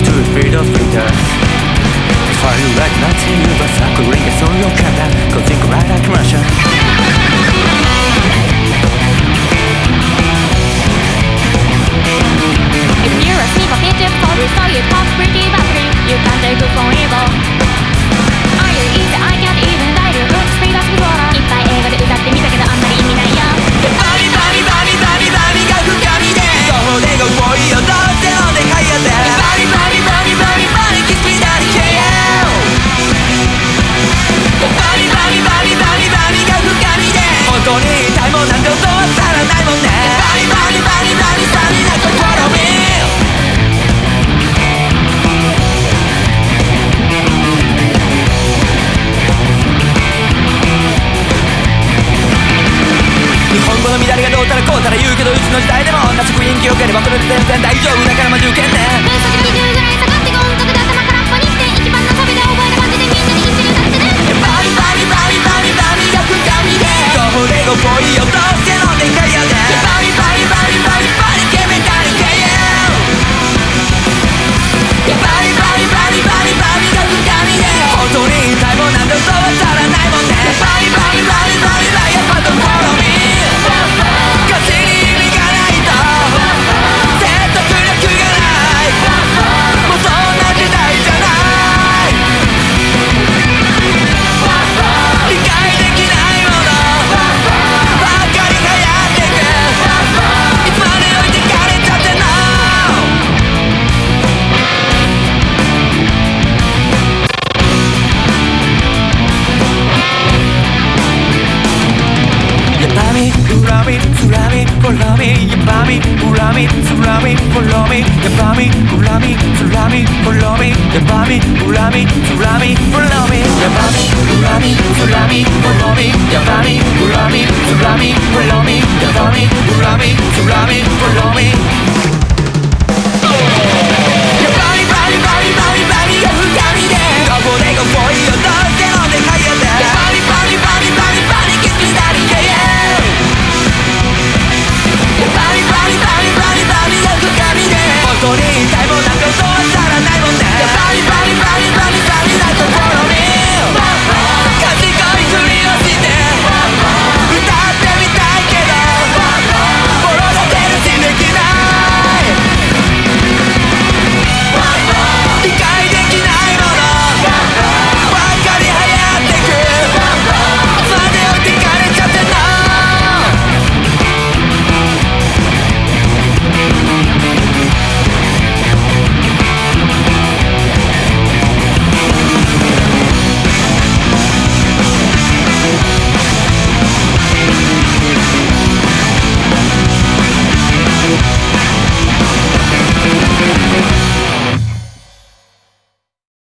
to speed of speeders. Fire like nothing but suckling is on your cabin. Go think right like Russia. If you're a sneak of it, for we saw you talk pretty badly. You can't take good for evil. Are you easy? I can't even die. You look speed as before. いっぱい英語で歌ってみたけどあんまり意味ないよ。 バリバリバリバリバリが深みで徒歩でごぽいよどうしてのでかいやつバリバリバリバリバリキスピダリ KO バリバリバリバリバリが深みで本当に痛いもんなんて音はさらないもんねバリバリバリバリバリなと Follow me日本語の乱れがどうたらこうたら言うけどうちの時代でも夏雰囲気よければそれで全然大丈夫だからまじ受けんね偏差値20ぐらい下がって音楽で頭空っぽにして一番のサビで覚える感じでみんなに一緒に歌ってねバリバリバリバリバリが深みで徒歩でごぽいよどうしてのでかいやでバリバリバリバリバリ決めたり KO バリバリバリバリバリが深みで本当に痛いもんなんて音はさらないもんねバリバリバリバリバリやっぱと Follow me歌詞に意味がないと説得力がないもうそんな時代じゃない理解できないものばっかりがやってくいつまで置いてかれちゃってんのやばみ恨みつらみ Follow me やばみ恨みつらみ Follow me やばみ恨みつらみ Follow me やばみ恨みつらみ Follow me やばみ恨みつらみ Follow me やばみ恨みつらみ Follow me やばみ恨みつらみ Follow me